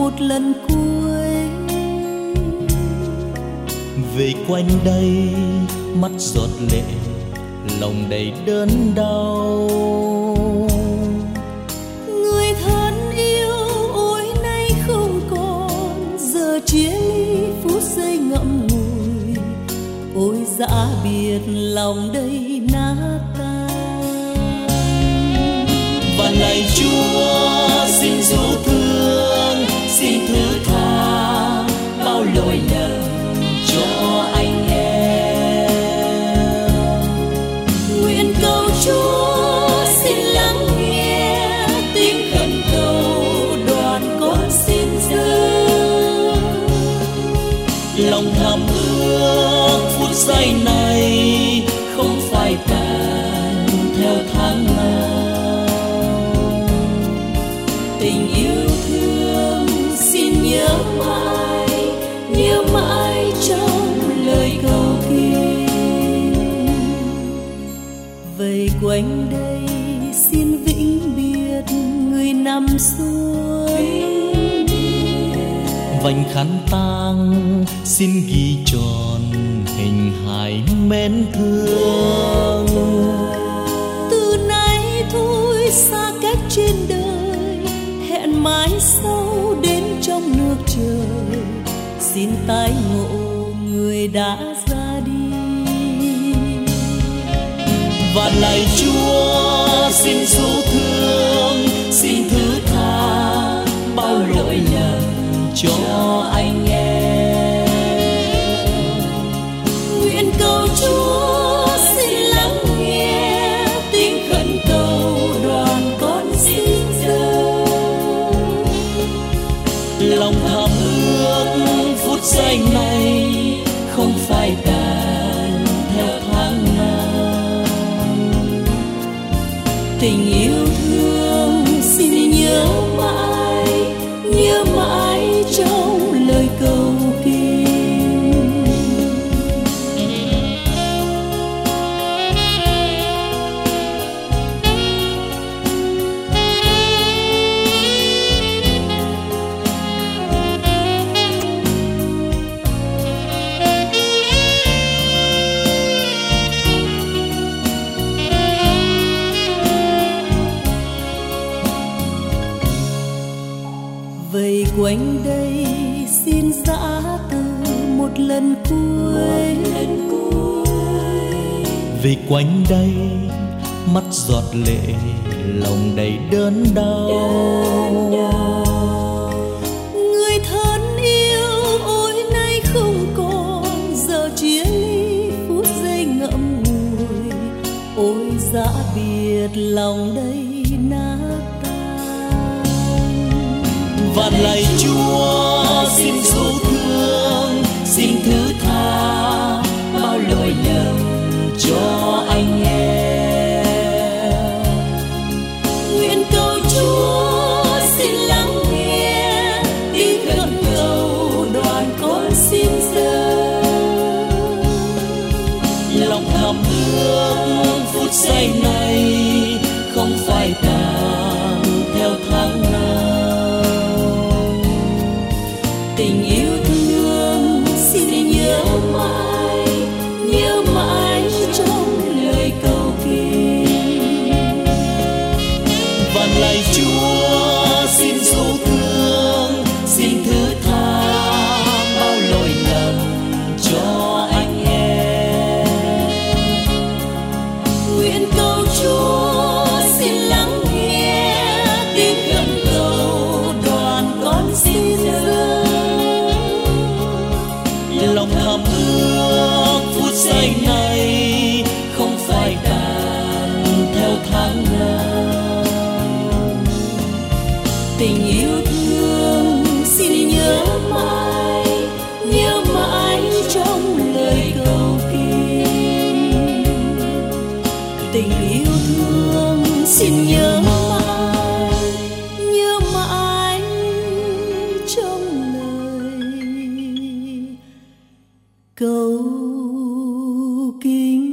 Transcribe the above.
một lần cuối. Về quanh đây mắt giọt lệ, lòng đầy đớn đau. Người thân yêu ôi nay không còn, giờ chia ly phút giây ngậm ngùi. Ôi dã biệt lòng đây nát tan. Và lạy Chúa xin dấu thương, xin thứ tha bao lỗi lầm cho anh em. Nguyện cầu Chúa xin lắng nghe tiếng khẩn cầu đoàn con xin dâng. Lòng thầm ước phút giây này không phải tàn theo tháng nào. Tình yêu thương xin nhớ mãi trong lời cầu kinh. Vây quanh đây xin vĩnh biệt người nằm xuống. Vành khăn tang xin ghi tròn hình hài mến thương. Từ nay thôi xa cách trên đời, hẹn mãi sau đến trong nước trời. Xin tái ngộ người đã ra đi. Và lạy Chúa xin dấu thương, xin thứ tha bao lỗi lầm cho anh em. Nguyện cầu Chúa xin lắng nghe tiếng khẩn cầu đoàn con xin dâng. Lòng thầm ước phút giây này không phải tàn theo tháng nào. Tình yêu thương xin nhớ mãi trong lời cầu kinh. Vây quanh đây xin giã từ một lần cuối. Vì quanh đây mắt giọt lệ, lòng đầy đớn đau. Người thân yêu ôi nay không còn, giờ chia ly phút giây ngậm ngùi. Ôi dã biệt lòng đây nát tan. Và lạy Chúa xin dấu thương, xin thứ tha bao lỗi lầm cho anh em. Nguyện cầu Chúa xin lắng nghe tiếng khẩn cầu đoàn con xin dâng. Lòng thầm ước phút giây này không phải tàn theo tháng nào. Tình yêu thương xin nhớ mãi trong lời cầu kinh. Và lạy Chúa xin dấu thương, xin thứ tha bao lỗi lầm cho anh em. Nguyện cầu Chúa xin lắng nghe tiếng khẩn cầu đoàn con xin dâng. Lòng thầm ước phút giây này không phải tàn theo tháng nào. Tình yêu thương xin nhớ mãi trong lời cầu kinh. Tình yêu thương xin nhớ mãi trong lời cầu kinh.